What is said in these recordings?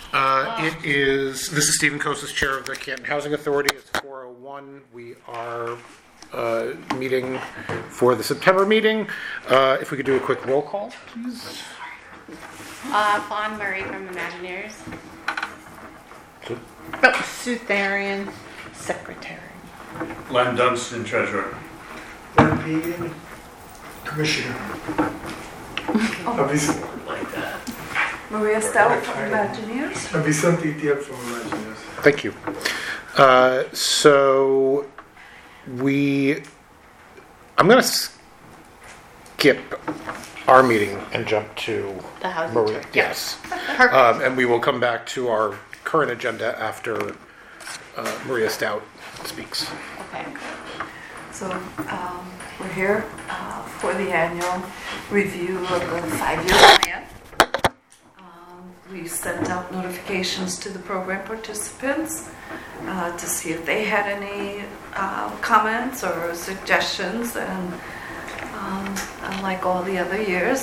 This is Stephen Kosas, Chair of the Canton Housing Authority. It's 4:01. We are meeting for the September meeting. If we could do a quick roll call, please. Fawn Murray from Imagineers. Sue Therian, Secretary. Len Dunstan, Treasurer. One meeting, Commissioner. Like that. Maria Stout from Imagineers. Vicente Tiep from Imagineers. Thank you. I'm going to skip our meeting and jump to The housing Maria. tour. Yes. Perfect. And we will come back to our current agenda after Maria Stout speaks. Okay. So we're here for the annual review of the 5-year plan. We sent out notifications to the program participants to see if they had any comments or suggestions, and unlike all the other years,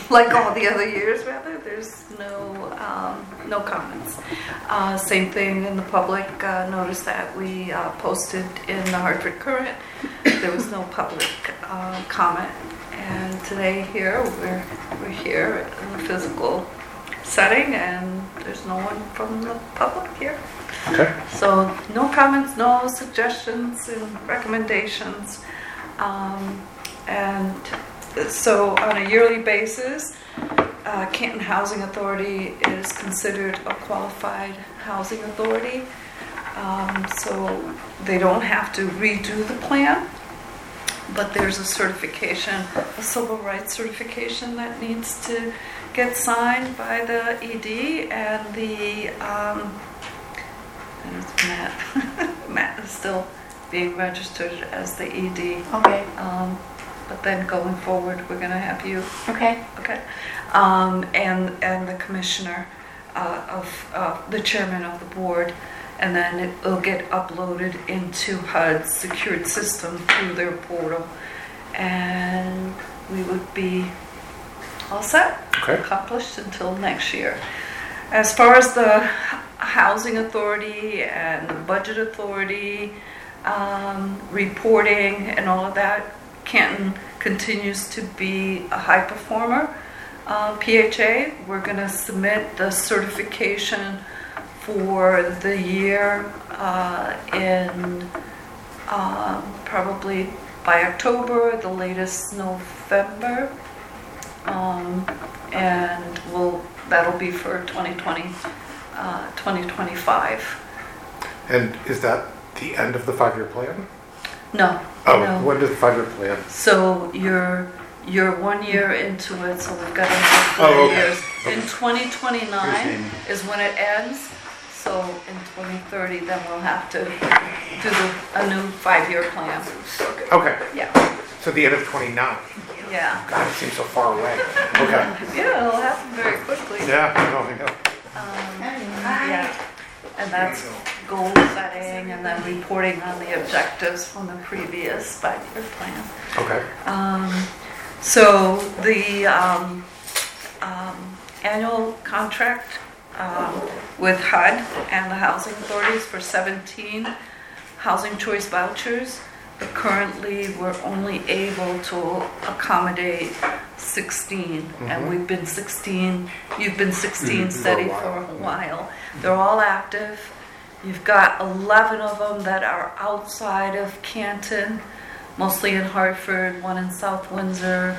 there's no comments. Same thing in the public notice that we posted in the Hartford Courant. There was no public comment, and today here we're here in a physical setting, and there's no one from the public here. Okay. So no comments, no suggestions and recommendations. And so on a yearly basis, Canton Housing Authority is considered a qualified housing authority. So they don't have to redo the plan, but there's a certification, a civil rights certification that needs to get signed by the ED, and the and it's Matt. Matt is still being registered as the ED. Okay. But then going forward, we're going to have you. Okay. Okay. And the commissioner of the chairman of the board, and then it will get uploaded into HUD's secured system through their portal, and we would be all set, Okay. accomplished until next year. As far as the housing authority and the budget authority, reporting and all of that, Canton continues to be a high performer. PHA, we're going to submit the certification for the year in probably by October, the latest November. And that'll be for 2025. And is that the end of the 5-year plan? No. Oh, no. when does the 5-year plan? So you're 1 year into it, so we've got another 4 okay. years. In 2029 is when it ends. So in 2030, then we'll have to do a new 5-year plan. Okay. Yeah. So the end of 29. Yeah. God, it seems so far away. Okay. Yeah, it'll happen very quickly. Yeah, I know. Yeah. And that's goal setting and then reporting on the objectives from the previous 5-year plan. Okay. So the annual contract with HUD and the housing authorities for 17 housing choice vouchers, but currently we're only able to accommodate 16, and you've been 16 steady for a while. They're all active. You've got 11 of them that are outside of Canton, mostly in Hartford, one in South Windsor.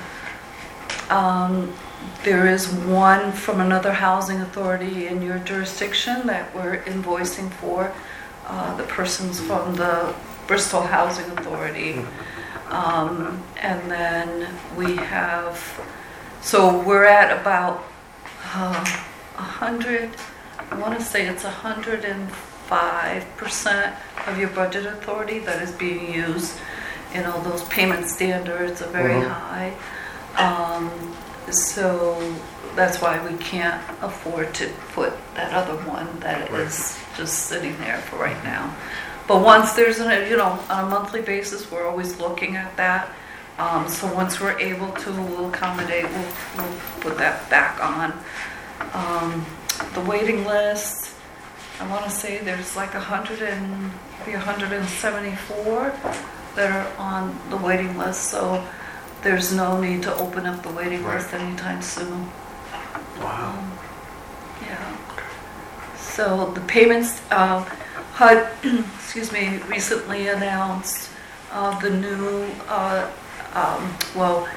There is one from another housing authority in your jurisdiction that we're invoicing for. The person's from the Bristol Housing Authority. And then we have, so we're at about 100, I want to say it's 105% of your budget authority that is being used. You know, those payment standards are very high. So that's why we can't afford to put that other one that is just sitting there for right now. But once there's on a monthly basis, we're always looking at that. So once we're able to, we'll accommodate, we'll put that back on. the waiting list, I want to say there's like 174 that are on the waiting list, so there's no need to open up the waiting list anytime soon. Wow. Yeah. So the payments, HUD, excuse me, recently announced the new, well,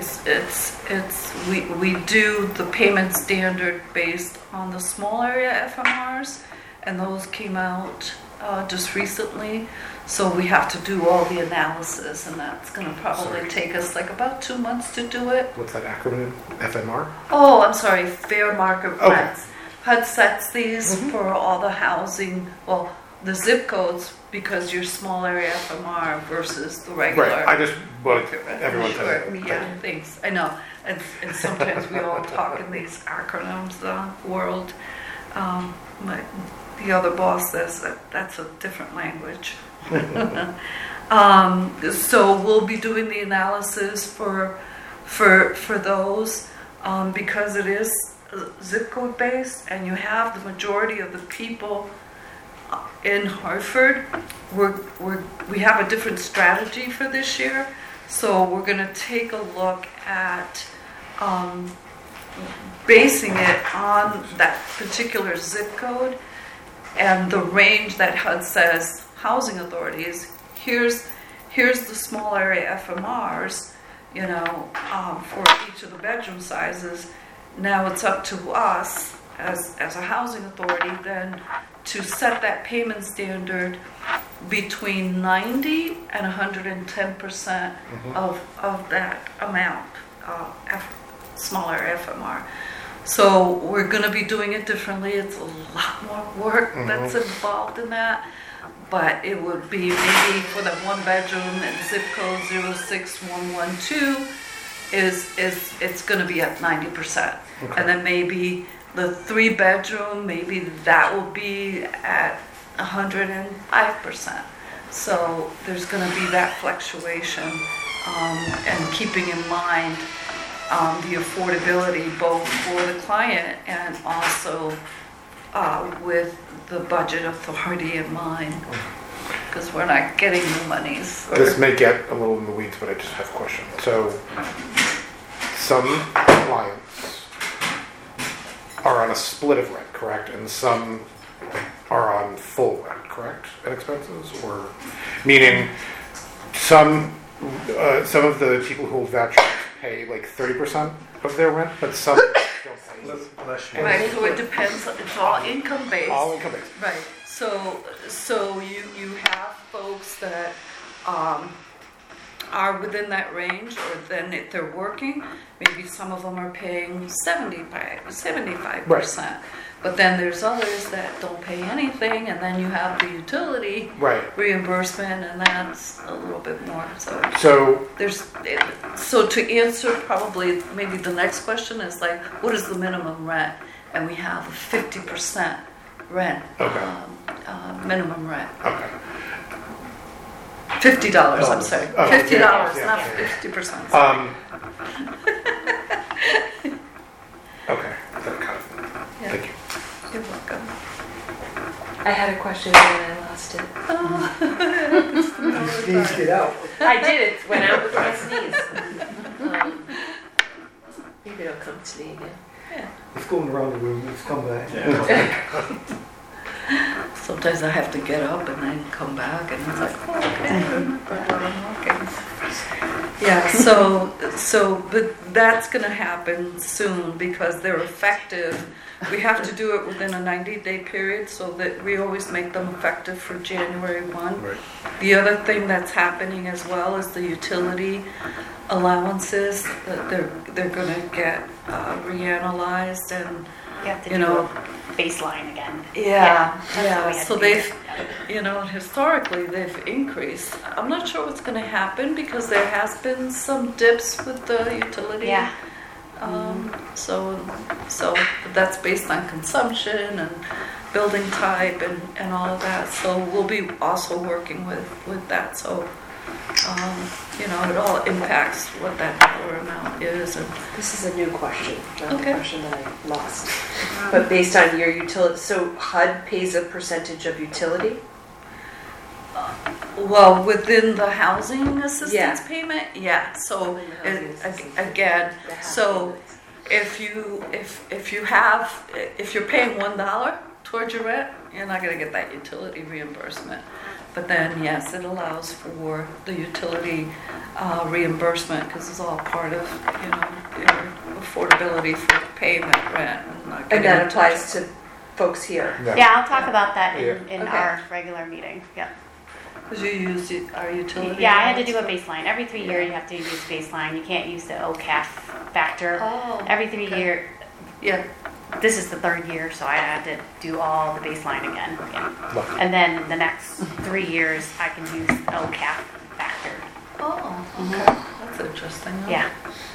we do the payment standard based on the small area FMRs, and those came out just recently. So we have to do all the analysis, and that's going to probably take us like about 2 months to do it. What's that acronym? FMR? Oh, I'm sorry, fair market Okay. rents. HUD sets these for all the housing, well, the zip codes, because you're small area FMR versus the regular. Right. I just wanted everyone Sure, to. yeah, thanks. I know. And sometimes we all talk in these acronyms world. The other boss says that's a different language. So we'll be doing the analysis for those because it is zip code based, and you have the majority of the people in Hartford. We have a different strategy for this year, so we're going to take a look at basing it on that particular zip code and the range that HUD says housing authorities. Here's the small area FMRs, for each of the bedroom sizes. Now it's up to us as a housing authority then to set that payment standard between 90 and 110% of that amount, smaller FMR. So we're going to be doing it differently. It's a lot more work that's involved in that. But it would be maybe for the one bedroom and zip code 06112 it's going to be at 90%. Okay. And then maybe the 3 bedroom, maybe that will be at 105%. So there's going to be that fluctuation, and keeping in mind the affordability both for the client and also with the budget authority in mind, because we're not getting the monies. This may get a little in the weeds, but I just have a question. So some clients are on a split of rent, correct? And some are on full rent, correct? And expenses? Or meaning some of the people who hold vouchers pay like 30% of their rent, but some don't pay. Right, so it depends. It's all income based. All income based. Right. So you have folks that are within that range, or then if they're working, maybe some of them are paying 75%. Right. But then there's others that don't pay anything, and then you have the utility reimbursement, and that's a little bit more. So to answer probably maybe the next question is like, what is the minimum rent? And we have a 50% rent, minimum rent. Okay. $50, I'm sorry. Oh, $50, yeah, not yeah. 50%. Okay. That kind of. Yeah. Thank you. You're welcome. I had a question and I lost it. You sneezed it out. I did. It went out with my sneeze. Maybe it'll come to me again. It's going around the room. It's come back. Sometimes I have to get up and then come back, and it's like, okay, I'm walking. Yeah, but that's going to happen soon because they're effective. We have to do it within a 90-day period so that we always make them effective for January 1. Right. The other thing that's happening as well is the utility allowances that they're going to get reanalyzed, and You have to do a baseline again. yeah. That's how we had So to do they've, historically they've increased. I'm not sure what's going to happen because there has been some dips with the utility. Yeah. So that's based on consumption and building type and all of that. So we'll be also working with that. So it all impacts what that dollar amount is. And This is a new question, not Okay. a question that I lost. But based on your utility, so HUD pays a percentage of utility? well, within the housing assistance Yeah. payment, yeah. So Within the housing assistance. again, The half so units. if you're paying $1 towards your rent, you're not going to get that utility reimbursement. But then, yes, it allows for the utility reimbursement because it's all part of, your affordability for paying that rent. Not And getting that into applies to folks here? Yeah, I'll talk about that in Okay. our regular meeting. Yeah. Because you use our utility. Yeah, I had to do a allowance. baseline. Every 3 years you have to use baseline. You can't use the OCAF factor. Oh. Every 3 year, Yeah, this is the 3rd year, so I had to do all the baseline again. Yeah. Look, And then the next 3 years I can use OCAF factor. oh, okay, that's interesting. huh? Yeah.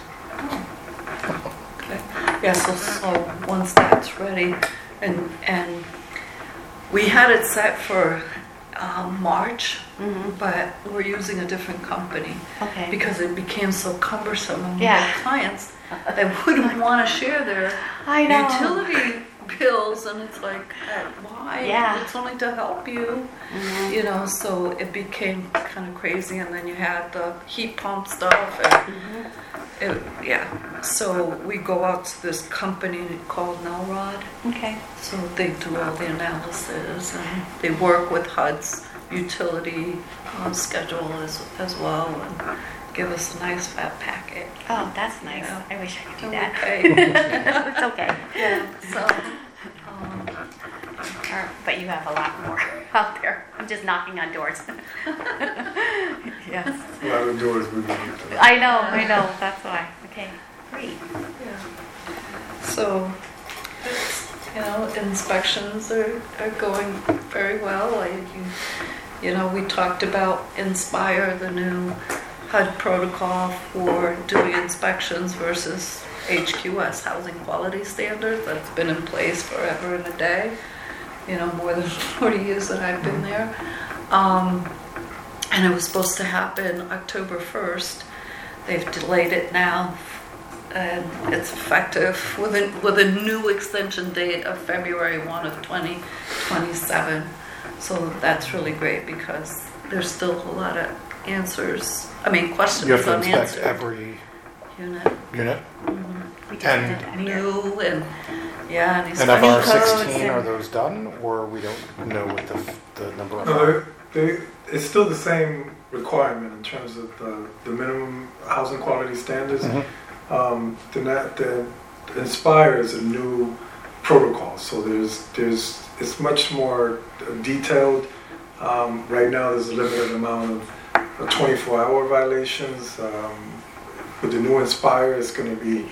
Okay. Yeah, so once that's ready, and we had it set for March, Mm-hmm. but we're using a different company Okay. because it became so cumbersome and we Yeah. had clients that wouldn't want to share their I know. utility bills, and it's like, why? Yeah. It's only to help you. Mhm. So it became kind of crazy, and then you had the heat pump stuff, and so we go out to this company called Nelrod, Okay. so they do all the analysis, and they work with HUD's utility schedule as well, and give us a nice fat packet. Oh, that's nice. Yeah. I wish I could do And we that. pay. It's okay. Yeah, so, But you have a lot more out there. I'm just knocking on doors. yes. A lot of doors we can get to. I know. That's why. Okay, great. So, inspections are going very well. We talked about Inspire, the new HUD protocol for doing inspections versus HQS, Housing Quality Standards, that's been in place forever and a day, more than 40 years that I've been there. And it was supposed to happen October 1st. They've delayed it now, and it's effective with a new extension date of February 1 of 2027. So that's really great because there's still a lot of questions you have to inspect unanswered. every Unit. unit. We just And- did any New and these And of funny our codes 16, are and- those done, or we don't know what the number of No, are? it's still the same requirement in terms of the minimum housing quality standards. Mhm. The Inspire is a new protocol, so it's much more detailed. Right now, there's a limited amount of 24-hour violations. With the new Inspire, it's going to be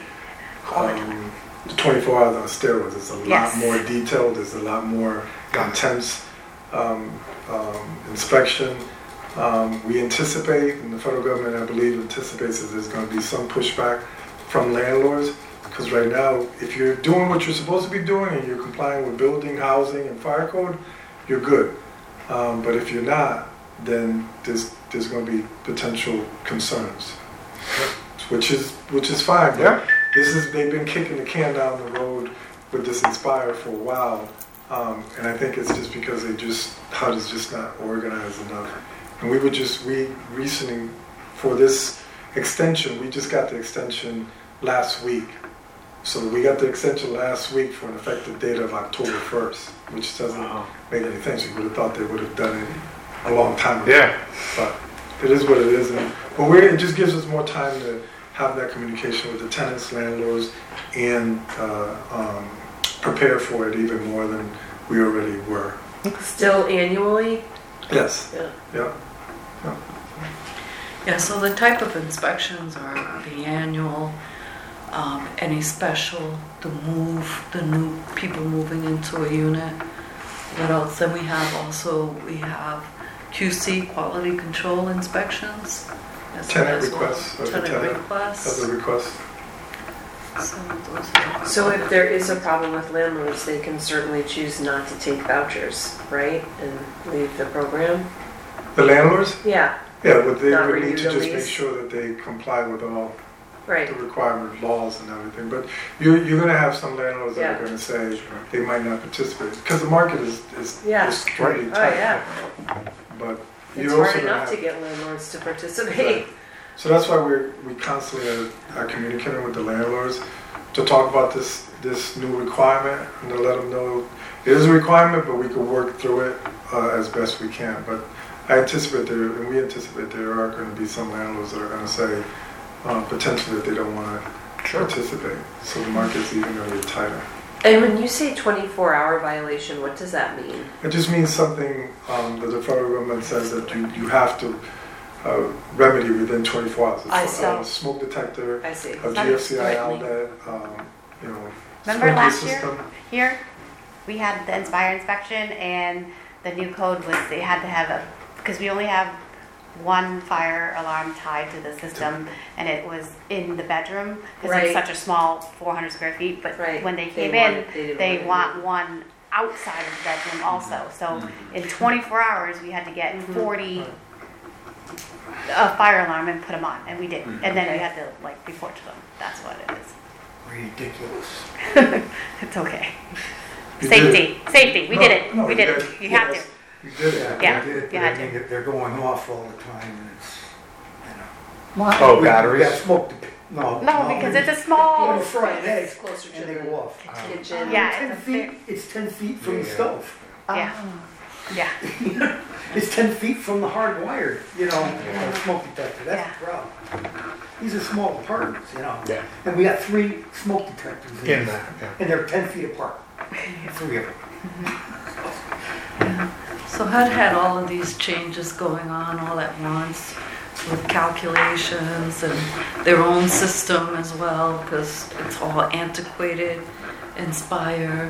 24 hours on steroids. It's a lot Yes. more detailed. There's a lot more intense inspection. We anticipate, and the federal government, I believe, anticipates that there's going to be some pushback from landlords, because right now, if you're doing what you're supposed to be doing and you're complying with building, housing, and fire code, you're good. But if you're not, then there's going to be potential concerns, which is fine. Yeah. They've been kicking the can down the road with this Inspire for a while, and I think it's just because HUD is just not organized enough. And we recently, for this extension, we just got the extension last week. So we got the extension last week for an effective date of October 1st, which doesn't make any sense. You would have thought they would have done it a long time ago. Yeah. But it is what it is. But it just gives us more time to have that communication with the tenants, landlords, and prepare for it even more than we already were. Still annually? Yes. Yeah. Yeah. Yeah, so the type of inspections are the annual, any special, the new people moving into a unit. What else? Then we have QC, quality control inspections. Tenant as well. requests. Tenant requests. As a request. So those are- So if there is a problem with landlords, they can certainly choose not to take vouchers, right? And leave the program? The landlords? Yeah. Yeah, but they Not would need to renew the just make lease. sure that they comply with all Right. the requirement laws and everything. But you're going to have some landlords that Yeah. are going to say they might not participate because the market is Yeah. extremely Oh, tight. yeah. But It's you're also hard going enough to to have. get landlords to participate. So that's why we constantly are communicating with the landlords to talk about this new requirement and to let them know it is a requirement, but we can work through it as best we can. But we anticipate there are going to be some landlords that are going to say potentially that they don't want to participate. So the market's even going to get tighter. And when you say 24-hour violation, what does that mean? It just means something that the federal government says that you have to remedy within 24 hours. I It's see. a smoke detector, I see. a GFCI Threatening. outlet, Remember sprinkler last year? system. Here, we had the Inspire inspection, and the new code was they had to have because we only have one fire alarm tied to the system, and it was in the bedroom because Right. it's such a small 400 square feet. But Right. when they They came didn't they want want one outside of the bedroom also. So in 24 hours, we had to get 40 fire alarm and put them on, and we did. And then we had to report to them. That's what it is. Ridiculous. It's okay. You did Safety. We No, did it. no, we did you it. guys- You have to. yes, You did it. Yeah, they did it, you but had I mean, they're going off all the time, and it's, Oh, We batteries? got smoke, no. No, because it's a small. People fry an egg, Closer to and they the go off. kitchen. Yeah, 10 it's a feet, it's 10 feet from the Yeah. stove. Yeah. Yeah. It's 10 feet from the hardwired, smoke detector, that's the problem. These are small apartments, Yeah. and we got 3 smoke detectors In this, that, yeah. and they're 10 feet apart. 3 of them. So HUD had all of these changes going on all at once with calculations and their own system as well, because it's all antiquated, Inspire,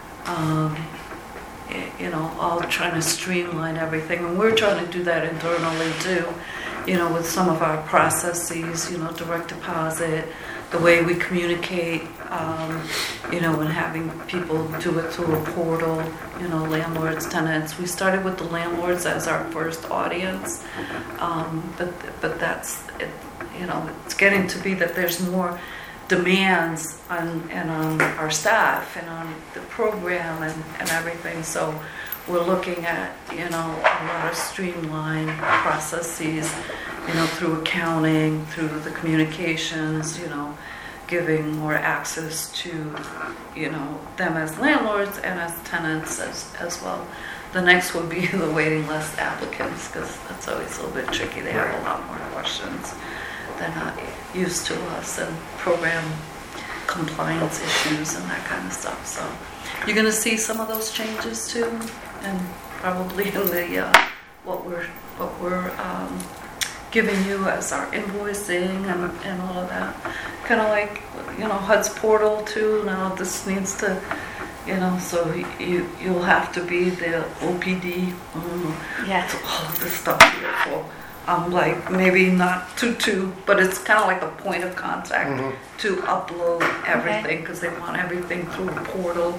all trying to streamline everything. And we're trying to do that internally too, with some of our processes, direct deposit, the way we communicate, and having people do it through a portal, landlords, tenants. We started with the landlords as our first audience, but that's, it's getting to be that there's more demands on our staff and on the program and everything. So we're looking at, a lot of streamlined processes, through accounting, through the communications, giving more access to, them as landlords and as tenants as well. The next would be the waiting list applicants, because that's always a little bit tricky. They have a lot more questions. They're not used to us and program compliance issues and that kind of stuff. So you're going to see some of those changes too, and probably in the what we're giving you as our invoicing and all of that. Kind of like, HUD's portal too. Now this needs to, so you'll have to be the OPD. Yeah. All of this stuff here for, like maybe not two, but it's kind of like a point of contact to upload everything, because they want everything through a portal.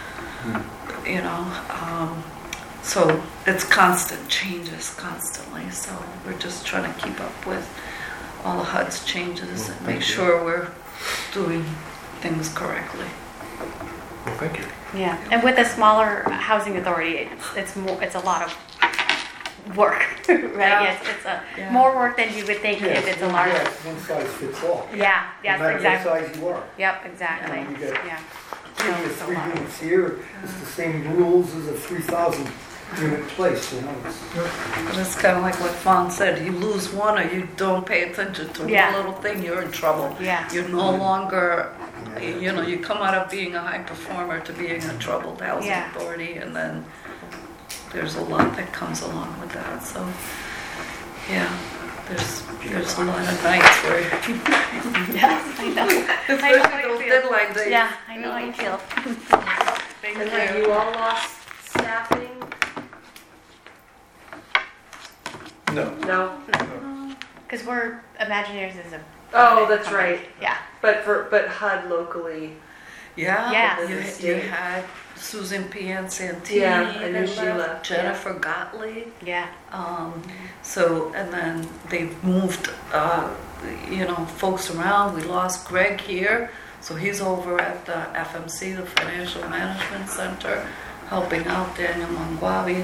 So it's constant changes constantly. So we're just trying to keep up with all the HUD's changes and make sure we're doing things correctly. Well, thank you. Yeah. And with a smaller housing authority, it's a lot of work, right? Yeah. It's more work than you would think if it's a large. Yeah, one size fits all. Yeah. Yes. No matter Exactly. what size you are. Yep. Exactly. You get- Yeah. You No, get it's a 3 lot. units here, it's the same rules as a 3,000 unit place, it's- But it's kind of like what Fawn said, you lose one or you don't pay attention to Yeah. one little thing, you're in trouble. Yeah. You're no longer, you come out of being a high performer to being a troubled housing Yeah. authority, and then there's a lot that comes along with that. So, yeah, there's a lot of nights where Yes. I know. it's I know like how you those feel. deadline days. Yeah. I know how you feel. Thank And have you all lost staffing? No. No? Because we're Imagineers is a. Oh, that's company. right. Yeah. But HUD locally, Yeah, Yeah. you The state. had Susan Pian-Santini. Yeah, I knew she left, Jennifer Gottlieb. Yeah. So, and then they've moved, folks around. We lost Greg here, so he's over at the FMC, the Financial Management Center, helping out Daniel Mangwabi.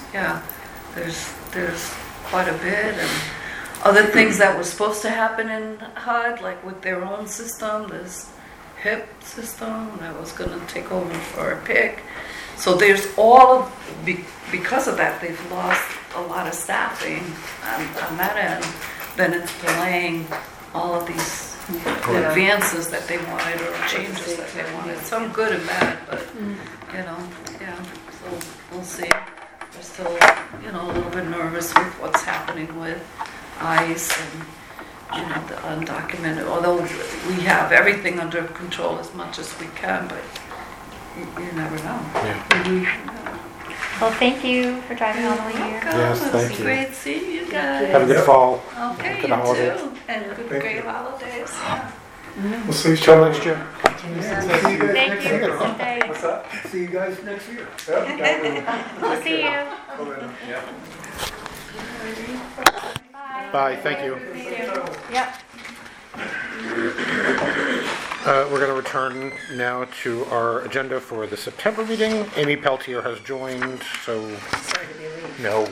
There's quite a bit, and other things that were supposed to happen in HUD, like with their own system, this HIP system that was going to take over for PIC. So there's because of that, they've lost a lot of staffing on that end. Then it's delaying all of these advances that they wanted or changes that they wanted. Some good and bad, but so we'll see. We're still, a little bit nervous with what's happening with ICE and the undocumented. Although we have everything under control as much as we can, but you never know. Yeah. Well, thank you for driving all the way here. Yes, thank It's you. great seeing you guys. Have a good fall. Okay, Good you holidays. too. And great holidays. Yeah. We'll see you Till next year. Thank you. What's Thanks. that? See you guys next year. Yeah, We'll see you. Bye. Bye, thank you. Yep. We're going to return now to our agenda for the September meeting. Amy Peltier has joined, so... Sorry to be late. No.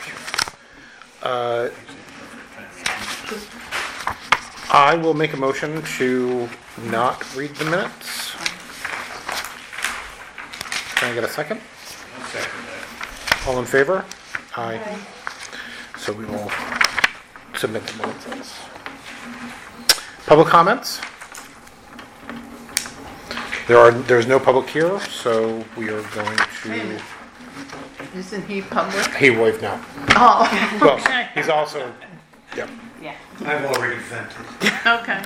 I will make a motion to not read the minutes. Can I get a second? All in favor? Aye. So we will submit the minutes. Public comments? There's no public here, so we are going to... Isn't he public? He waved now. Oh, Well, okay. he's also... Yep. Yeah. I've already vented. Okay.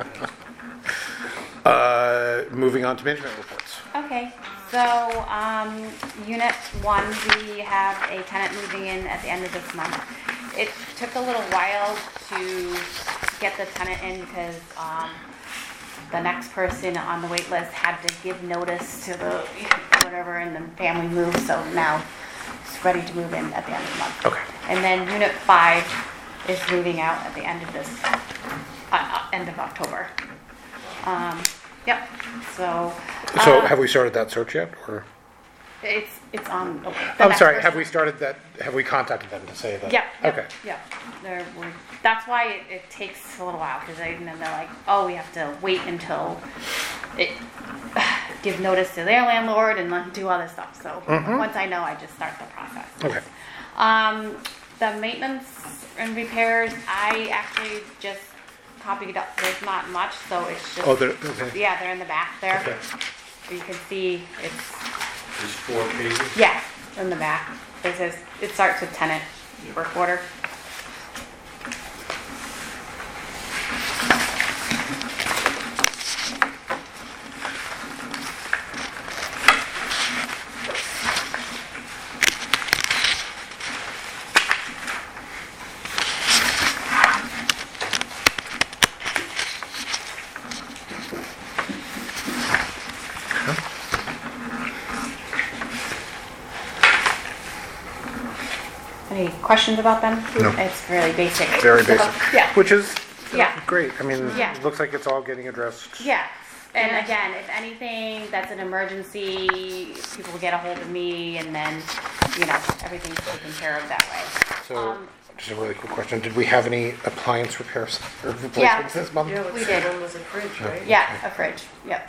Moving on to management reports. Okay, so Unit 1, we have a tenant moving in at the end of this month. It took a little while to get the tenant in because the next person on the wait list had to give notice to the whatever, and the family moved, so now it's ready to move in at the end of the month. Okay. And then Unit 5 is moving out at the end of this, end of October. Yep, so. So have we started that search yet, or? It's on. I'm sorry. Have we started that? Have we contacted them to say that? Yeah. Okay. Yeah. That's why it takes a little while because then they're like, oh, we have to wait until it give notice to their landlord and then do all this stuff. So once I know, I just start the process. Okay. The maintenance and repairs, I actually just copied up. There's not much, so it's just. Oh, okay. Yeah, they're in the back there. Okay. You can see it's. There's 4 pages. Yeah, in the back. It says, it starts with tenant work order. Any questions about them? No. It's really basic. Very basic. Yeah. Which is Yeah. great. I mean, Yeah. it looks like it's all getting addressed. Yeah. And again, if anything that's an emergency, people get a hold of me and then, everything's taken care of that way. So, just a really quick question. Did we have any appliance repairs or replacements this month? We did. One was a fridge, right? Yeah, a fridge, yep.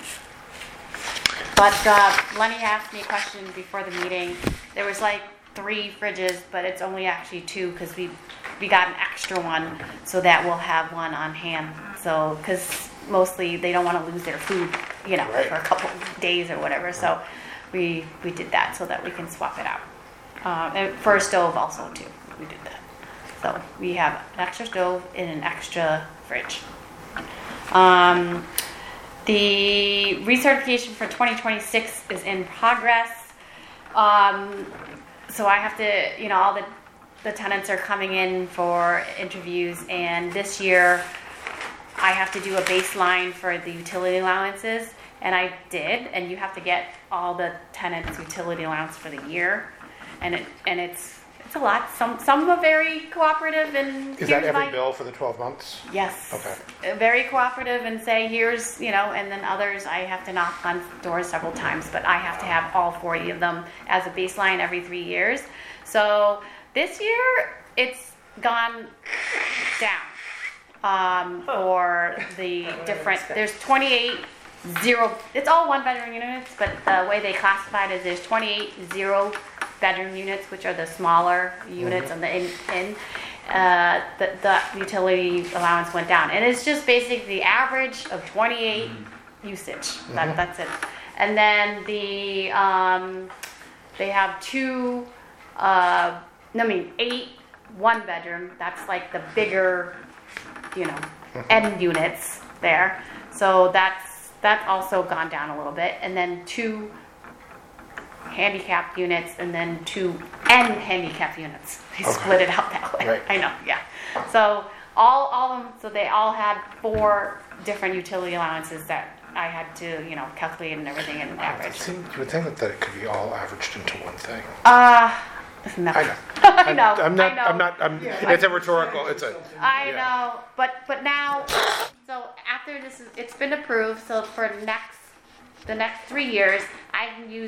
But Lenny asked me a question before the meeting. There was like 3 fridges, but it's only actually 2 because we got an extra one so that we'll have one on hand. So, because mostly they don't want to lose their food, Right. for a couple of days or whatever. So we did that so that we can swap it out. And for a stove also too, we did that. So we have an extra stove and an extra fridge. The recertification for 2026 is in progress. So I have to, all the tenants are coming in for interviews, and this year I have to do a baseline for the utility allowances, And I did, and you have to get all the tenants' utility allowance for the year, and it's a lot. Some are very cooperative and Is that here's every my- bill for the 12 months? Yes. Okay. Very cooperative and say, here's, and then others, I have to knock on doors several times, but I have to have all 40 of them as a baseline every 3 years. So this year, it's gone down for the different, there's 28 it's all one bedroom units, but the way they classified it is there's 28 0-bedroom units, which are the smaller units on the in. The utility allowance went down, and it's just basically the average of 28 usage. That's it. And then they have 8 1-bedroom. That's like the bigger, end units there. So that's also gone down a little bit, and then 2 handicap units, and then 2 handicap units. They split it out that way. Right. I know, yeah. So all of them. So they all had 4 different utility allowances that I had to, calculate and everything and average. You would think that it could be all averaged into one thing. No. I know. I know. It's a rhetorical, I know, but now, so after it's been approved. So for the next 3 years, I can use.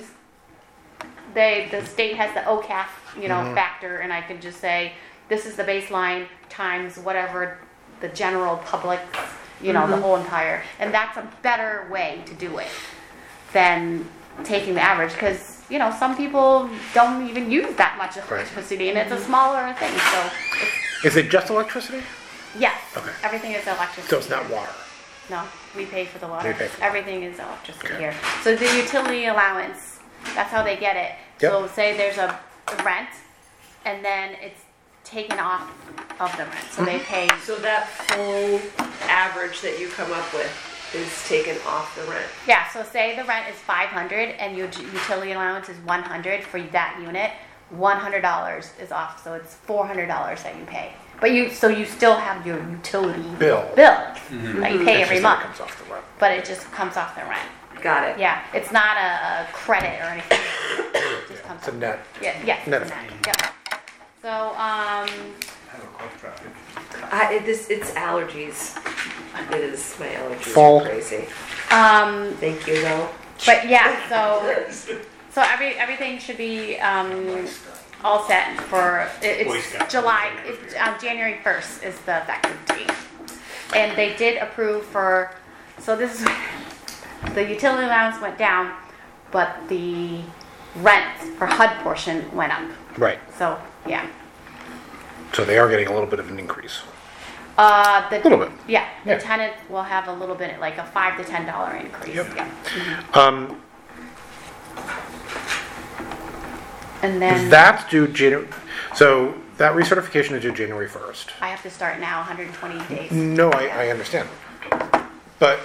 The state has the OCAF, factor, and I can just say this is the baseline times whatever the general public, the whole entire, and that's a better way to do it than taking the average, because some people don't even use that much electricity, and it's a smaller thing. So Is it just electricity? yes, Okay. everything is electricity. So it's not water? No, we pay for the water. We pay for the water. Everything is electricity Okay. here. So the utility allowance, that's how they get it. Yep. So say there's a rent, and then it's taken off of the rent. So they pay. So that full average that you come up with is taken off the rent. Yeah. So say the rent is $500, and your utility allowance is $100 for that unit. $100 is off, so it's $400 that you pay. But you still have your utility Bill. that you pay It's every just that month, it comes off the rent. but it just comes off the rent. Got it. Yeah, it's not a credit or anything. It just comes It's a off. net. Yeah, yes, Net it's a effect. net. Yep. So, Have a cough traffic. It's allergies. It is, my allergies Fall. are crazy. um, Thank you though. but yeah, so everything should be all set for Boy it's Scouts. July. January 1st is the effective date, and they did approve for. So this is the utility allowance went down, but the rent for HUD portion went up. Right. So yeah. So they are getting a little bit of an increase. The Little bit. Yeah, the Yeah. tenant will have a little bit, like a $5 to $10 increase. Yep. Yeah. And then That's due January. So that recertification is due January 1st. I have to start now, 120 days. No, I understand. But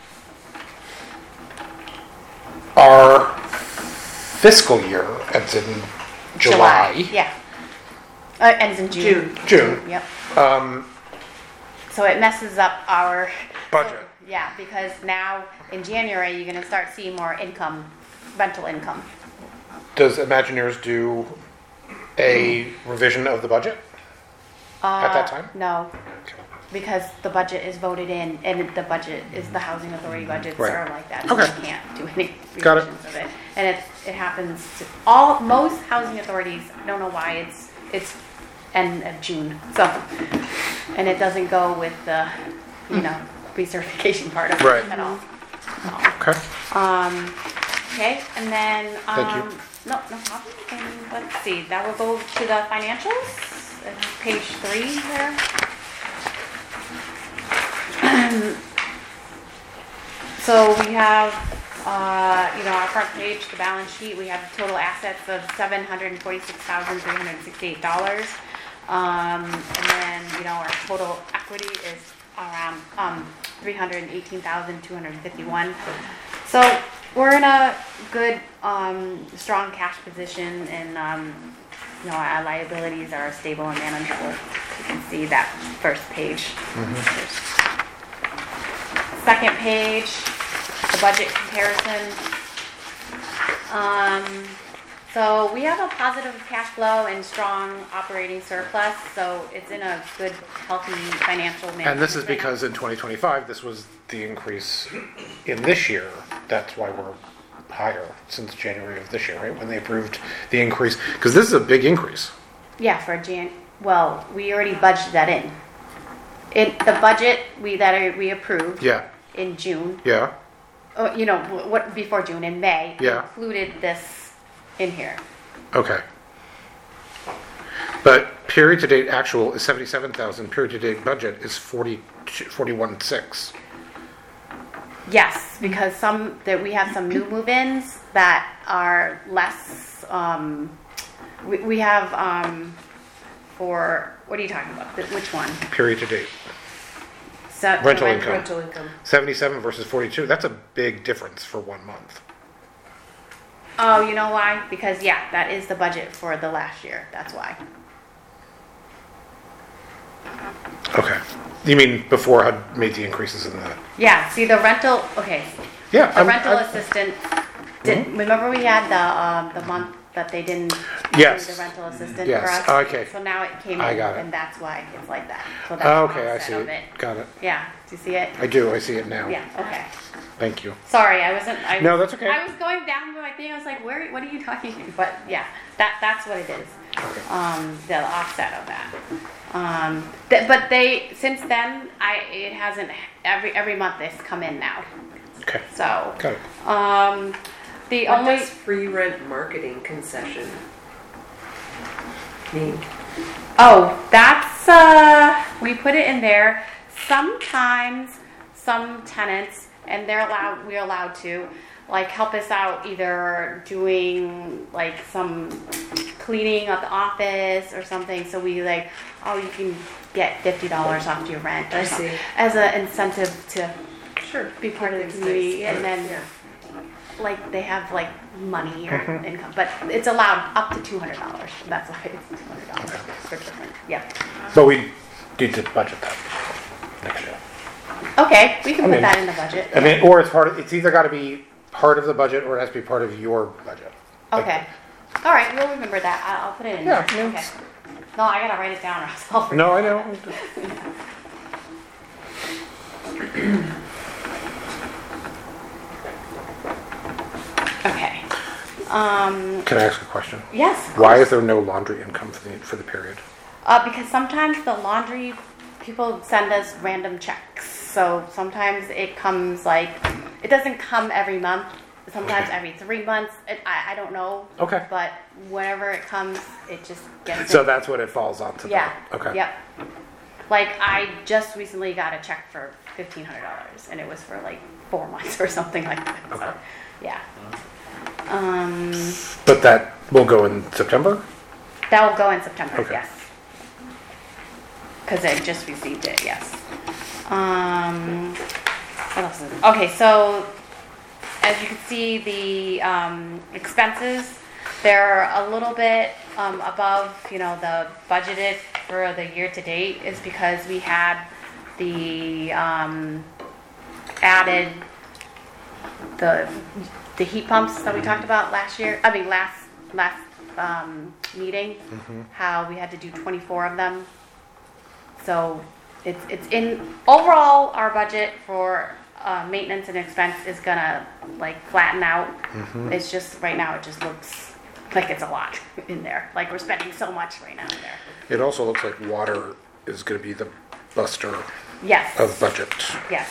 our fiscal year ends in July. Yeah. Ends in June. June. Yep. Um, So it messes up our budget. Yeah, because now in January you're going to start seeing more income, rental income. Does Imagineers do a revision of the budget at that time? No, because the budget is voted in, and the budget is the housing authority budgets Right. are like that. So Okay. you can't do any Got it. revisions of it, and it happens to most housing authorities. I don't know why it's end of June. So, and it doesn't go with the recertification part of Right. it at all. Okay. Okay, and then Thank you. no problem. And let's see. That will go to the financials. Page 3 there. So we have, our front page, the balance sheet. We have total assets of $746,368. And then, our total equity is around $318,251. So we're in a good, strong cash position, and our liabilities are stable and manageable. You can see that first page. Second page, the budget comparison. So we have a positive cash flow and strong operating surplus, so it's in a good, healthy financial management. And this is because in 2025, this was the increase in this year. That's why we're higher since January of this year, right? When they approved the increase, because this is a big increase. Yeah, for well, we already budgeted that in. In the budget we approved Yeah, in June, yeah, you know, what before June, in May, we Yeah. included this in here. okay. But period to date actual is 77,000. Period to date budget is 41.6. Yes, because we have some new move-ins that are less. We have for what are you talking about? Which one? Period to date. So, Rental income. Rental income. 77 versus 42. That's a big difference for 1 month. Oh, you know why? Because that is the budget for the last year. That's why. Okay. You mean before I made the increases in that? Yeah. See the rental. Okay. Yeah. The rental assistant. Remember we had the month that they didn't Yes. do the rental assistant Yes. for us? Okay. So now it came in, I got it. and that's why it's like that. So that's Okay, the I offset see of it. it. Got it. Yeah. Do you see it? I do. I see it now. Yeah. Okay. Thank you. Sorry, I wasn't. No, that's okay. I was going down to my thing. I was like, "Where? What are you talking about?" But yeah, that's what it is. The offset of that. But they since then, it hasn't every month it's come in now. Okay. So Got it. the What only does free rent marketing concession mean? that's we put it in there. Sometimes some tenants, and we're allowed to like help us out either doing like some cleaning of the office or something. So we like, you can get $50 off your rent or I something see. as an incentive to Sure. be part of the Makes community. sense. And then Yeah. like they have like money or income, but it's allowed up to $200. That's why it's $200 for different. Yeah. But we need to budget that next year. Okay, we can I put mean- that in the budget. I mean, or it's either got to be part of the budget or it has to be part of your budget. Okay. All right, we'll remember that. I'll put it in Yeah, there. no. Okay. No, I gotta write it down or else I'll forget. No, I know. Okay. Can I ask a question? Yes. of Why course. is there no laundry income for the period? Because sometimes the laundry people send us random checks. So sometimes it comes like, it doesn't come every month. Sometimes every 3 months. I don't know. Okay. But whenever it comes, it just gets So in. that's what it falls onto. Yeah. Okay. Yep. Like I just recently got a check for $1,500, and it was for like 4 months or something like that. So, Okay. yeah. But that will go in September? That will go in September. Okay. Yes. Because I just received it. Yes. What else is okay? So as you can see, the expenses, they're a little bit above, the budgeted for the year to date, is because we had the added the heat pumps that we talked about last year. I mean last meeting, how we had to do 24 of them. So it's in overall our budget for maintenance and expense is gonna like flatten out. It's just right now it just looks like it's a lot in there. Like we're spending so much right now in there. It also looks like water is going to be the buster Yes. of budget. Yes.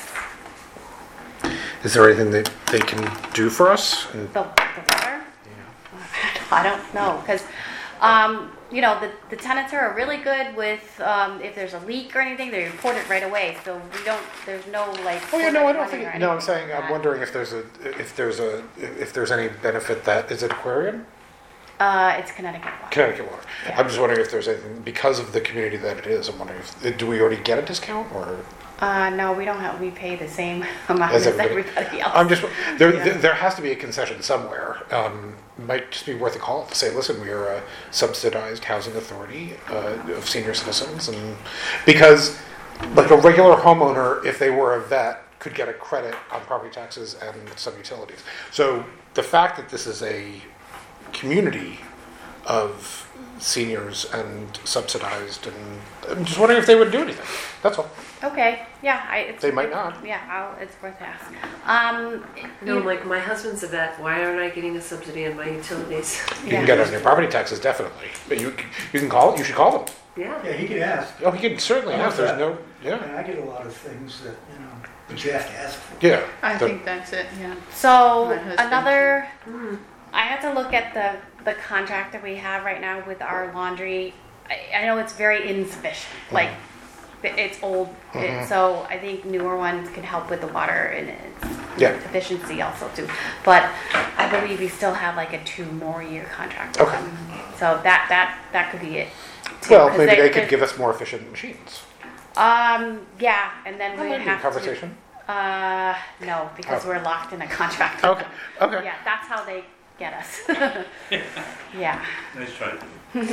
Is there anything that they can do for us? And The water? I don't know, because, the tenants are really good with, if there's a leak or anything, they report it right away, so there's no like. Oh yeah, no, I don't running think. or No, I'm anything saying like I'm that. wondering if there's any benefit that is it Aquarian? It's Connecticut water. Connecticut water. Yeah. I'm just wondering if there's anything because of the community that it is. I'm wondering if do we already get a discount or No, we don't have, we pay the same amount as as everybody? everybody else. I'm just there. Yeah. There has to be a concession somewhere. Might just be worth a call to say, listen, we are a subsidized housing authority of senior citizens, and because like a regular homeowner, if they were a vet could get a credit on property taxes and some utilities. So the fact that this is a community of seniors and subsidized, and I'm just wondering if they would do anything. That's all. Okay, yeah, it's. They might not. Yeah, it's worth asking. No, like my husband's a vet. Why aren't I getting a subsidy on my utilities? You can get it on your property taxes, definitely. But you can call. You should call them. Yeah. Yeah, he could ask. Oh, he can certainly ask. There's no. Yeah. And I get a lot of things that, but you have to ask for. Yeah. I think that's it, yeah. So My husband another, I have to look at the contract that we have right now with our laundry. I know it's very insufficient. Like it's old, so I think newer ones can help with the water and its efficiency also too. But I believe we still have like a 2 more year contract with them. So that could be it. Too, Well, 'cause maybe they could give us more efficient machines. Yeah, and then we Maybe a have conversation. to. No, because we're locked in a contract. Okay. Okay. Yeah, that's how they get us. Yeah. Nice try. What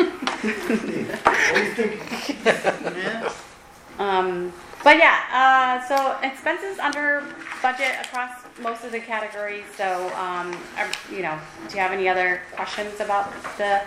do you think? Yeah. But yeah, so expenses under budget across most of the categories. So, do you have any other questions about the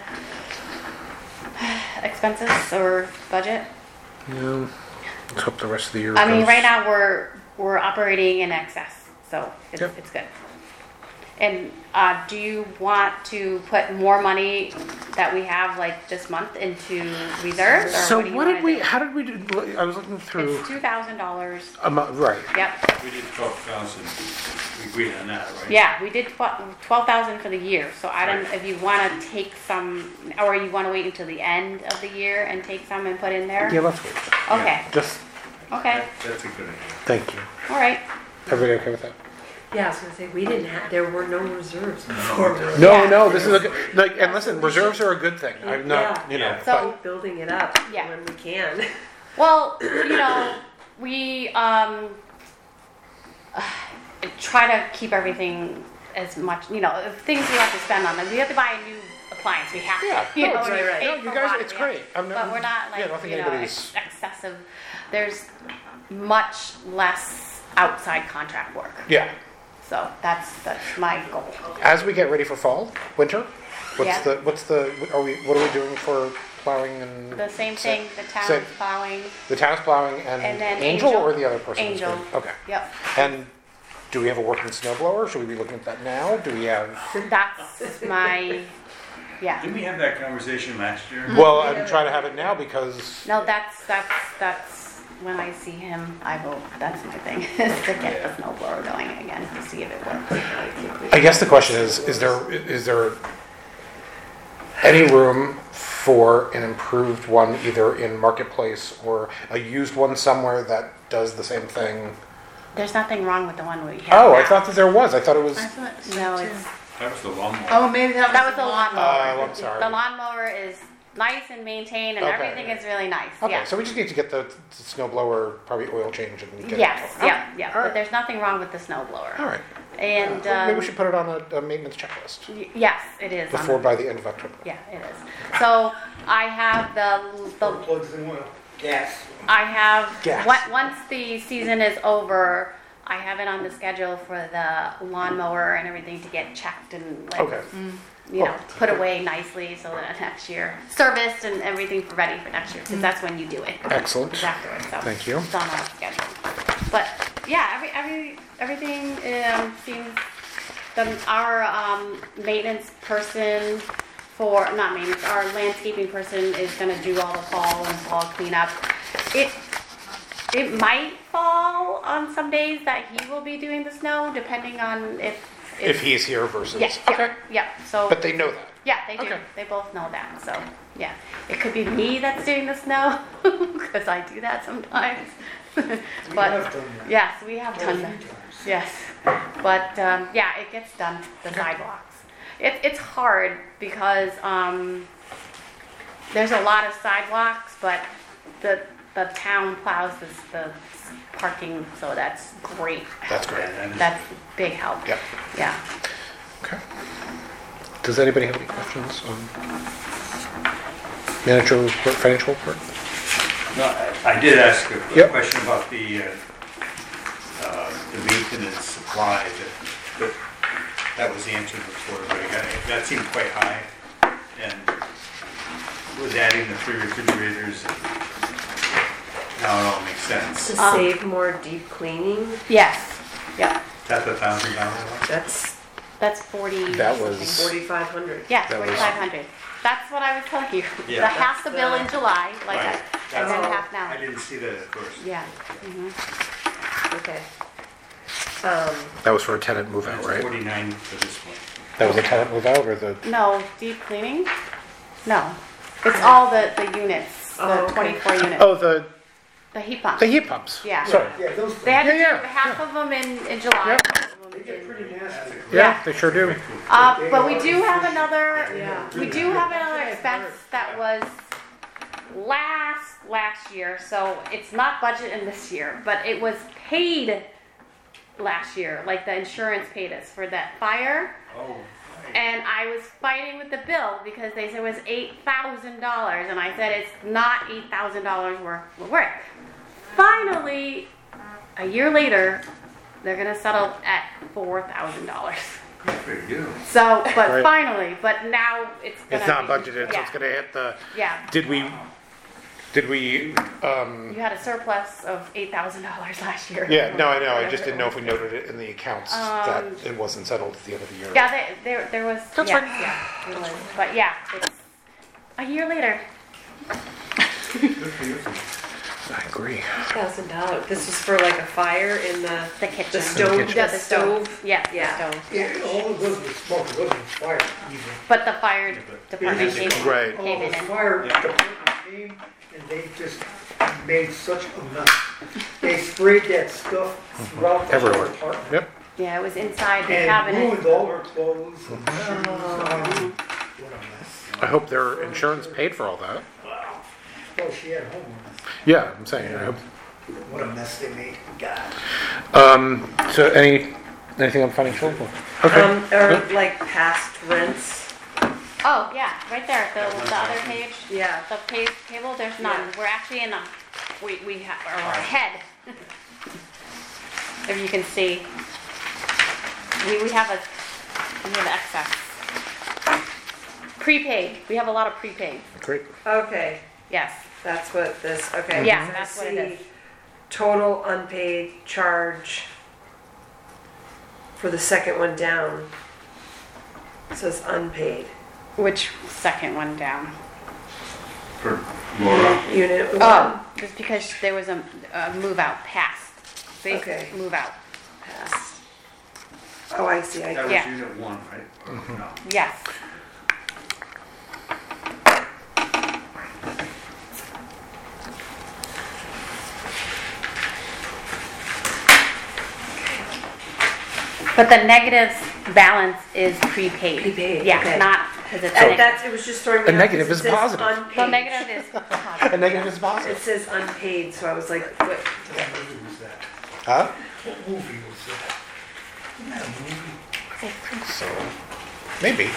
expenses or budget? Yeah. Let's hope the rest of the year. I mean, goes- right now we're operating in excess, so it's good. And do you want to put more money that we have like this month into reserves? Or So do you what wanna did we? do? How did we do? I was looking through. It's $2,000. Right. Yep. We did 12,000. We agreed on that, right? Yeah, we did 12,000 for the year. So I don't if you want to take some, or you want to wait until the end of the year and take some and put in there. Yeah, let's wait. Okay. Just Okay. That's a good idea. thank you. All right. Everybody okay with that? Yeah, I was gonna say we didn't have. There were no reserves before. No, Yeah. no. This is a good. Like, and listen, reserves are a good thing. I'm not. Yeah. So- Keep building it up Yeah. when we can. Well, we try to keep everything as much, if things we have to spend on them. We have to buy a new appliance. We have to. Yeah. You No, know, it's we right. pay No, you for guys, water, it's we have- great. I'm not. But we're not like, Yeah, I don't think anybody's. excessive. There's much less outside contract work. Yeah. So that's my goal. As we get ready for fall, winter, Yeah. what are we doing for plowing and The same thing, the town's Same. plowing. the town's plowing and then Angel, Angel. or the other person? is Angel. doing- Okay. Yep. And do we have a working snow blower? Should we be looking at that now? Do we have? That's my, yeah. Didn't we have that conversation last year? Well, I'm trying to have it now because No, that's when I see him, that's my thing, is to get the snow blower going again to see if it works. I guess the question is there any room for an improved one, either in Marketplace or a used one somewhere that does the same thing? There's nothing wrong with the one we have. Oh, I now. thought that there was. I thought it was. I thought so No, too. it's, That was the lawnmower. Oh, maybe that was the the lawnmower. Oh, I'm sorry. The lawnmower is nice and maintained and Okay. everything is really nice, Okay, yeah. so we just need to get the snow blower, probably oil change and get Yes, it going. yeah, All but right. there's nothing wrong with the snow blower. All right. And, Maybe we should put it on a maintenance checklist yes, it is. on before the- by the end of October. Yeah, it is. So I have the Plugs in oil. Gas. I have, Gas. once the season is over, I have it on the schedule for the lawnmower and everything to get checked and like, Okay. put away nicely so that next year, serviced and everything ready for next year, because that's when you do it. Excellent. It's afterwards, so. Thank you. It's on our schedule. But, yeah, everything seems, our maintenance person not maintenance, our landscaping person is gonna do all the fall cleanup. It might fall on some days that he will be doing the snow, depending on If he's here versus. yeah, Okay. yeah, so. But they know that. Yeah, they do. Okay. They both know that. So, yeah. It could be me that's doing the snow, because I do that sometimes. But, have done that. yes, we have done that. Yes. But, yeah, it gets done, the sidewalks. It's hard because there's a lot of sidewalks, but the town plows the parking, so that's great. That's great. That's a big help. Yep. Yeah. Okay. Does anybody have any questions on manager report, financial report? No, I did ask a Yep. question about the maintenance supplies, that was the answer before, but that seemed quite high. And was adding the 3 refrigerators, and now it all makes sense. To save more deep cleaning, Yes, yeah, That's $1,000. that's 40. That was- 4,500. Yeah, that was- 4,500. That's what I was telling you. Yeah. The half the That's bill the- in July, like, Right. and then Oh. half now. I didn't see that at first. Yeah. Okay. That was for a tenant move out, It's right? 49 for this one. That was a tenant move out or the, No, deep cleaning? No. It's all the units, Oh, the okay. 24 units. oh, the The heat pump. heat pumps. Yeah. Sorry. Yeah, those, They had to Yeah, do yeah, half of them in July. Yep. half of them they get in- pretty nasty. Yeah, they sure do. But we do have another, Yeah. we do have another expense that was last year, so it's not budgeted in this year, but it was paid last year, like the insurance paid us for that fire. Oh, And I was fighting with the bill because they said it was $8,000, and I said it's not $8,000 worth of work. Finally, a year later, they're gonna settle at $4,000. good for you. So, but Right. finally, but now it's gonna It's not be- budgeted, so yeah, it's gonna hit the, yeah. did we, You had a surplus of $8,000 last year. yeah, no, I know, I just didn't know if we noted it in the accounts that Um, it wasn't settled at the end of the year. Yeah, there was. That's yeah, fine. Yeah, it was. But yeah, it's a year later. I agree. $1,000. This was for like a fire in the The kitchen. the stove. kitchen. Yeah, The stove. Yes, Yeah. the stove. Yeah, all it was smoke, it wasn't fire even. But the fire department It came, Right. came Oh, in the and fire department came and they just made such a mess. They sprayed that stuff throughout the whole Everywhere. apartment. Yep. yeah, it was inside the And cabinet. ruined all her clothes and shoes. What a mess. I hope their insurance paid for all that. Well, she had homeowners. Yeah, I'm saying, I hope. What a mess they made. God. So anything on financial? Okay. Or like past rents. Oh yeah, right there, the other page. Yeah. The table, there's none. Yeah. We're actually in we have our head. If you can see, we have excess. Prepaid. We have a lot of prepaid. Great. Okay, Yes. that's what this. Okay. Yeah, I that's what it see is. Total unpaid charge for the second one down. It says unpaid. Which second one down? For Laura, Unit one. Oh, just because there was a move out past. See? Okay. Move out. Pass. Oh, I see. that was Yeah. unit 1, right? No. Yes. But the negative balance is prepaid. Prepaid, Yeah, okay. not because it's And negative. that's, it was just throwing me A off negative 'cause is it says positive. unpaid. So negative is A positive. negative is It positive. says unpaid, so I was like, what? What movie was that? Huh? What movie was that? Isn't that a movie? So, maybe.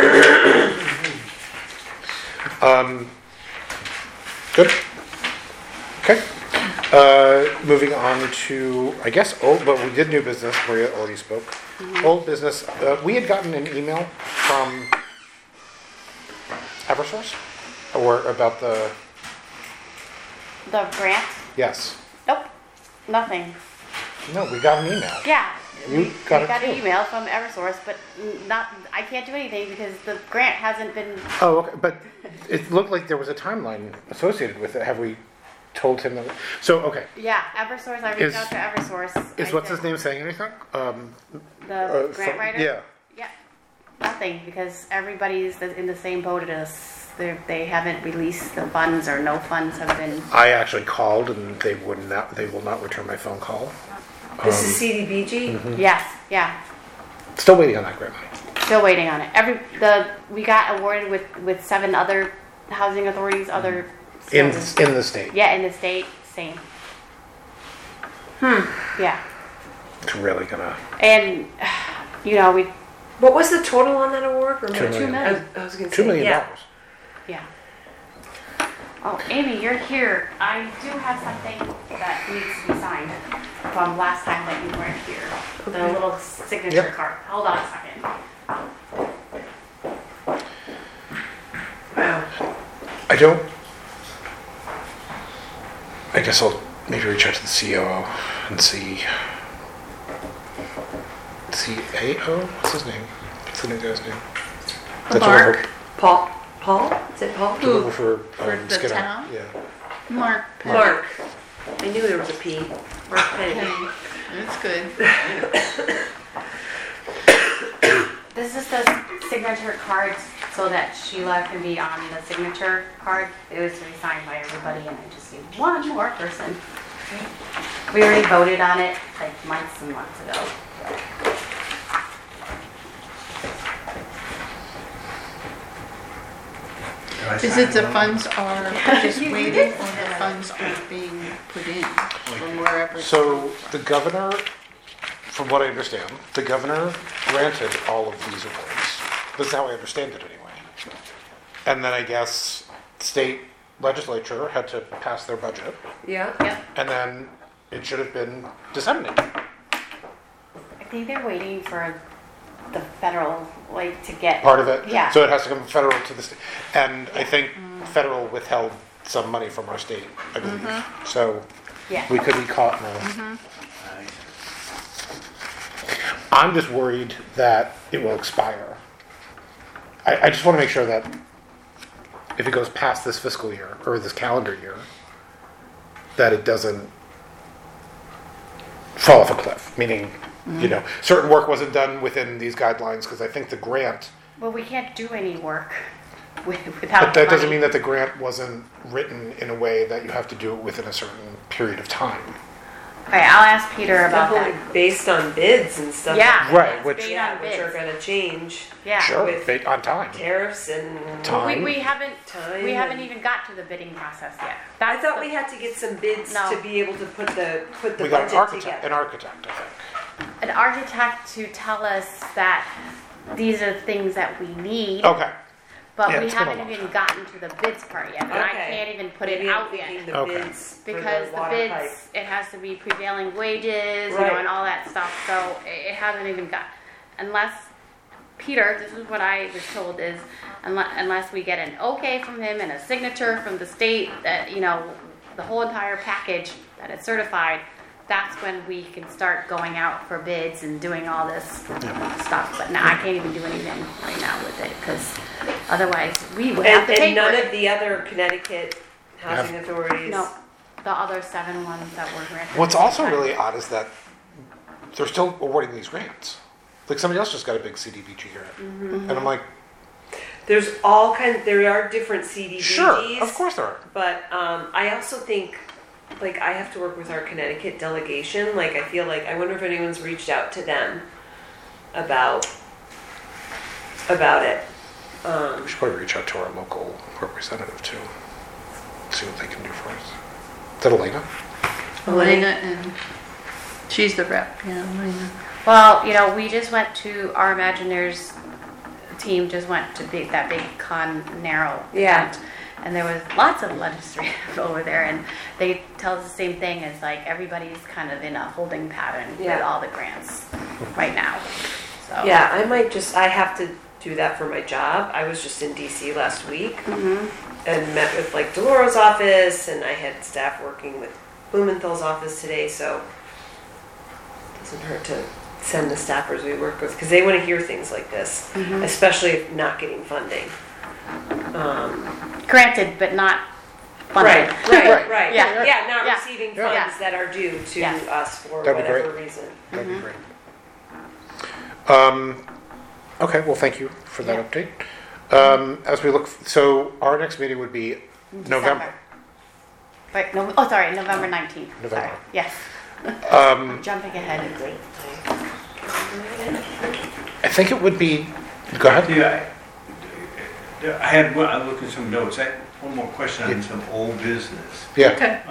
Good. Okay. Moving on to, I guess, old, but we did new business. Maria already spoke. Old business. We had gotten an email from Eversource or about the, The grant? yes. Nope. Nothing. No, we got an email. Yeah. You we got it got an too. email from Eversource, but I can't do anything because the grant hasn't been. Oh, okay. But it looked like there was a timeline associated with it. Have we told him that? So, okay. Yeah, Eversource. I reached Is- out to Eversource. Is I what's said- his name saying anything? The grant writer? Yeah. Yeah. Nothing, because everybody's in the same boat as us. They haven't released the funds, or no funds have been. I actually called and they will not return my phone call. This is CDBG? Mm-hmm. Yes, yeah. Still waiting on that grant money. Still waiting on it. We got awarded with 7 other housing authorities, other. In services. the state. Yeah, in the state, same. Yeah, It's really gonna. and we What was the total on that award? Remember? 2 million. I was gonna $2 say, million. yeah. yeah. Oh, Amy, you're here. I do have something that needs to be signed from last time that you weren't here. The little signature Yep. card. Hold on a second. I guess I'll maybe reach out to the COO and see. CAO? What's his name? What's the new guy's name? That's Mark. over- Paul? Is it Paul? that's over for For the Skinner. town? Yeah. Mark. Penny. Mark. I knew there was a P. Mark Penny. Penny. That's good. This is the signature card so that Sheila can be on the signature card. It was to be signed by everybody and I just need one more person. We already voted on it like months and months ago. Is it the funds are just waiting or the funds are being put in from wherever? So the governor, from what I understand, the governor granted all of these awards. This is how I understand it anyway. And then I guess state legislature had to pass their budget, Yeah. Yep. and then it should have been disseminated. I think they're waiting for the federal, like, to get. Part of it. Yeah. So it has to come federal to the state. And I think federal withheld some money from our state, I believe. So Yeah. we could be caught now. I'm just worried that it will expire. I just want to make sure that if it goes past this fiscal year or this calendar year, that it doesn't fall off a cliff. Meaning, certain work wasn't done within these guidelines because I think the grant. Well, we can't do any work without. But that doesn't money. mean that the grant wasn't written in a way that you have to do it within a certain period of time. Okay, I'll ask Peter about Definitely that. based on bids and stuff. Yeah. Right, it's which- based Yeah, on which are bids. gonna change. Yeah. Sure, With- on time. Tariffs and. Time. We haven't Time we haven't and- even got to the bidding process yet. I That's thought the- we had to get some bids No. to be able to put the We got budget an together. architect, I think. an architect to tell us that these are things that we need, Okay. but Yeah, we it's been a haven't long even time. gotten to the bids part yet. And I Okay. can't even put Maybe it I'm out thinking yet the Okay. bids for because the water bids pipe. it has to be prevailing wages, Right. and all that stuff. So it hasn't even got unless Peter. This is what I was told is unless we get an okay from him and a signature from the state that the whole entire package that it's certified. That's when we can start going out for bids and doing all this stuff. But now I can't even do anything right now with it because otherwise we would have to pay And none for it. of the other Connecticut housing authorities. No, the other 7 ones that were granted. What's also really odd is that they're still awarding these grants. Like somebody else just got a big CDBG grant. And I'm like, There's all kinds. There are different CDBGs. sure, of course there are. But I also think, like, I have to work with our Connecticut delegation. Like, I feel like I wonder if anyone's reached out to them about it. We should probably reach out to our local representative too. See what they can do for us. Is that Elena? Elena, and she's the rep, Elena. Well, we just went to our Imagineers team. Just went to that big Con Narrow Yeah. event, and there was lots of legislators over there, and they tell us the same thing as like everybody's kind of in a holding pattern with Yeah. all the grants right now. So Yeah, I have to do that for my job. I was just in DC last week and met with like Deloro's office, and I had staff working with Blumenthal's office today, so it doesn't hurt to send the staffers we work with because they want to hear things like this, especially if not getting funding. granted, but not funded. Right. Yeah. Yeah, not Yeah. receiving Yeah. funds that are due to Yes. us for That'd be whatever great. reason. That'd be great. Okay, well, thank you for that Yeah. update. As we look, so our next meeting would be November. Right, November 19th. November. Sorry. Yes. Um, Jumping ahead. I think it would be. Go ahead. I looked at some notes. I had one more question on some old business. Yeah. Okay.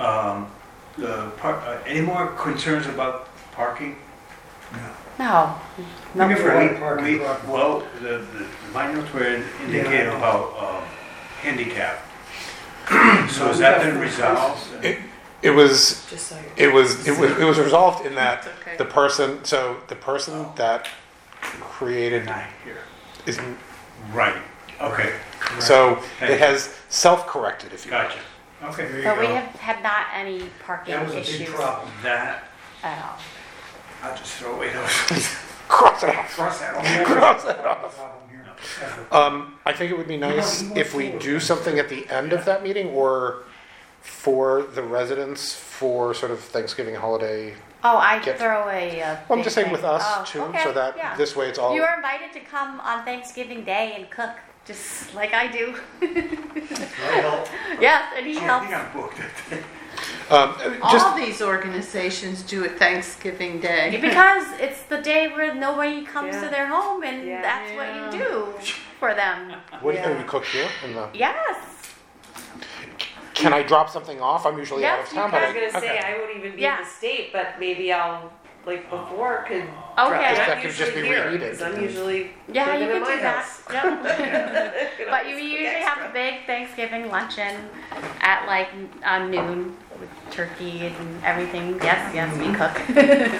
Any more concerns about parking? No. We never No. had a parking problem. Well, my notes were indicating about handicap. So has that been resolved? It was Just so you're. it was resolved in that It's okay. the person that created Not here. is Right, okay, so it has self-corrected, if you will. gotcha. Okay, there you But we go. have had not any parking That was a big issues problem. That, at all. I'll just throw away those. Cross it off. Cross that off. Cross it off. Problem here. I think it would be nice if we do something at the end of that meeting or for the residents for sort of Thanksgiving holiday. Oh, I Get- throw a. Well, I'm big just saying with thing. us Oh, too, okay, so that yeah. this way it's all. You are invited to come on Thanksgiving Day and cook, just like I do. Yes, and he Gee, I helps. think I'm booked. Just All these organizations do it Thanksgiving Day. Because it's the day where nobody comes Yeah. to their home, and Yeah. that's what you do for them. what do Yeah. you cook here? In the, Yes. can I drop something off? I'm usually out of Yes, you town, I but was gonna say, okay. I won't even be Yeah. in the state, but maybe I'll, like, before could. Okay. And That I'm could just usually be here, reheated. 'cause I'm usually. Yeah, living you in can my do that. house. Yep. You know, But you just usually extra. have a big Thanksgiving luncheon at like noon with turkey and everything. Yes, yes, we cook.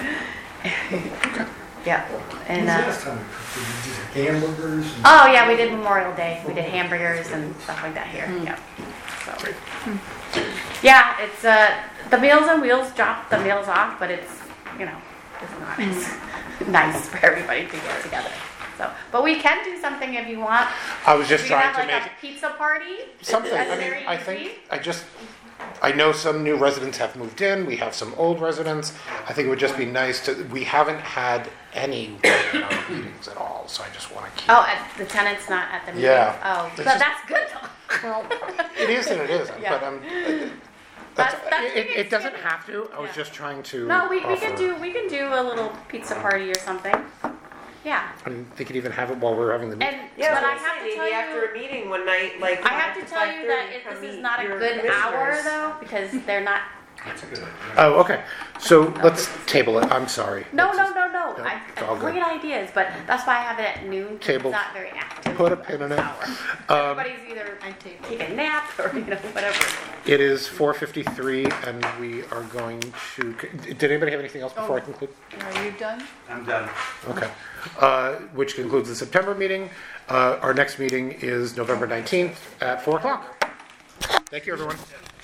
Yeah, and When's the last time we cooked? Did you do hamburgers? and- oh yeah, we did Memorial Day. We did hamburgers and stuff like that here. Yeah. So. Yeah, it's the Meals on Wheels dropped the meals off, but it's it's not as nice for everybody to get together. So, but we can do something if you want. I was just We can trying have to like make a pizza party. something. That's I mean, very I easy. think I know some new residents have moved in. We have some old residents. I think it would just be nice to. We haven't had any regular meetings at all, so I just want to keep. Oh, and the tenant's not at the meeting. Yeah. Oh, It's but just- that's good though. Well, it is and it isn't. Yeah. But That's it doesn't good. have to. I was Yeah. just trying to. No, we can offer- do a little pizza party or something. Yeah. I mean, they could even have it while we're having the meeting. And Yeah, but I was have gonna to say, tell maybe after you, a meeting one night, like. I have to 5 tell you that 5:30, come this is meet not a your good hour commissioners. though, because they're not. That's a good idea. Oh, okay. So let's table it. I'm sorry. No, Let's no, just no, no. no, I it's all good. great ideas, but that's why I have it at noon. 'Cause Table. It's not very active. Put a pin in it. Everybody's either take a nap or whatever. It is 4:53, and we are going to. Did anybody have anything else before I conclude? Are you done? I'm done. Okay. Which concludes the September meeting. Our next meeting is November 19th at 4 o'clock. Thank you, everyone.